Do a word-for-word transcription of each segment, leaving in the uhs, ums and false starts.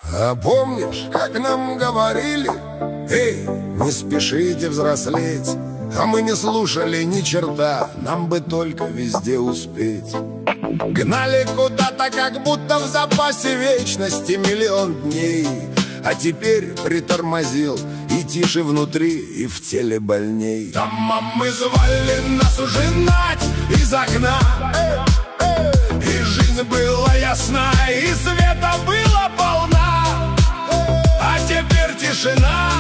А помнишь, как нам говорили: эй, не спешите взрослеть? А мы не слушали ни черта, нам бы только везде успеть. Гнали куда-то, как будто в запасе вечности миллион дней. А теперь притормозил, и тише внутри, и в теле больней. Там мамы звали нас ужинать из окна, и жизнь была ясна, и света была полна. А теперь тишина,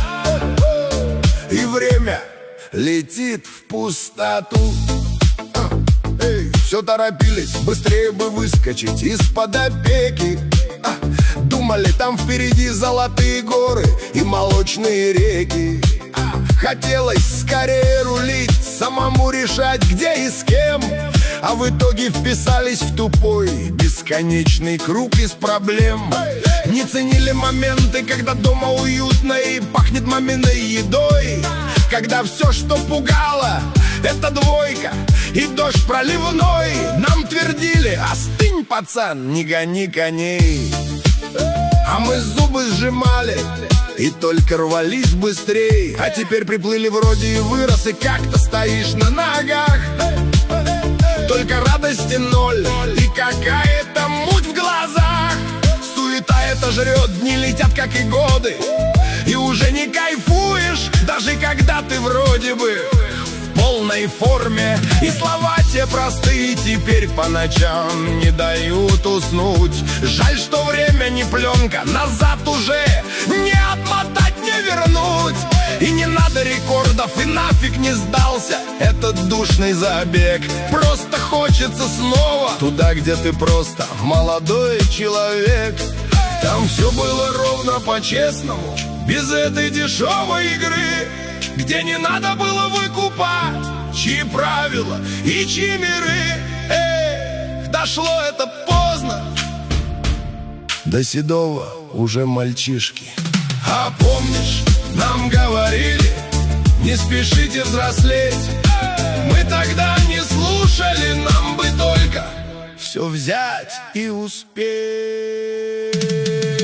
и время летит в пустоту. Эй, все торопились, быстрее бы выскочить из-под опеки. а, Думали, там впереди золотые горы и молочные реки. а, Хотелось скорее рулить, самому решать, где и с кем. А в итоге вписались в тупой бесконечный круг из проблем. Не ценили моменты, когда дома уютно и пахнет маминой едой. Когда все, что пугало, это двойка и дождь проливной. Нам твердили: остынь, пацан, не гони коней. А мы зубы сжимали и только рвались быстрей. А теперь приплыли вроде и вырос, и как-то стоишь на ногах. Только радости ноль и какая-то муть в глазах. Суета это жрет, дни летят, как и годы, и уже не кайфуешь, даже когда ты вроде бы в полной форме. И слова те простые теперь по ночам не дают уснуть. Жаль, что время не пленка, назад уже не отмотать, не вернуть. И не надо рекордов, и нафиг не сдался этот душный забег. Просто хочется снова туда, где ты просто молодой человек. Там все было ровно по-честному, без этой дешевой игры, где не надо было выкупать чьи правила и чьи миры. Эх, дошло это поздно до седого уже мальчишки. А помнишь, нам говорили: не спешите взрослеть? Мы тогда не слушали, нам бы только все взять и успеть.